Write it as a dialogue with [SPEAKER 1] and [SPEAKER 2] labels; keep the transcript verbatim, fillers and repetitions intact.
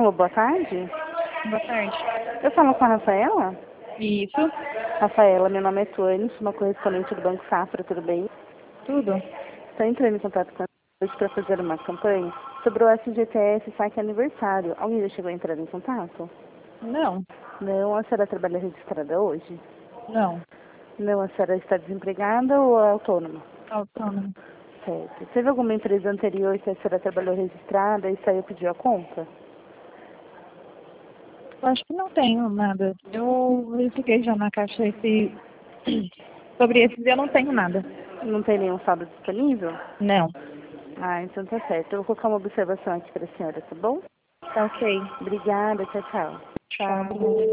[SPEAKER 1] Alô, boa tarde.
[SPEAKER 2] Boa tarde.
[SPEAKER 1] Eu falo com a Rafaela?
[SPEAKER 2] Isso.
[SPEAKER 1] Rafaela, meu nome é Tuane, sou uma correspondente do Banco Safra, tudo bem?
[SPEAKER 2] Tudo.
[SPEAKER 1] Estou entrando em contato com a hoje para fazer uma campanha sobre o S G T S Saque Aniversário. Alguém já chegou a entrar em contato?
[SPEAKER 2] Não.
[SPEAKER 1] Não, a senhora trabalha registrada hoje?
[SPEAKER 2] Não.
[SPEAKER 1] Não, a senhora está desempregada ou é autônoma?
[SPEAKER 2] Autônomo.
[SPEAKER 1] Certo. Teve alguma empresa anterior que a senhora trabalhou registrada e saiu pedir a conta?
[SPEAKER 2] Eu acho que não tenho nada. Eu verifiquei já na caixa esse... Sobre esses eu não tenho nada.
[SPEAKER 1] Não tem nenhum saldo disponível?
[SPEAKER 2] Não.
[SPEAKER 1] Ah, então tá certo. Eu vou colocar uma observação aqui para a senhora, tá bom?
[SPEAKER 2] Tá ok.
[SPEAKER 1] Obrigada, tchau, tchau.
[SPEAKER 2] Tchau.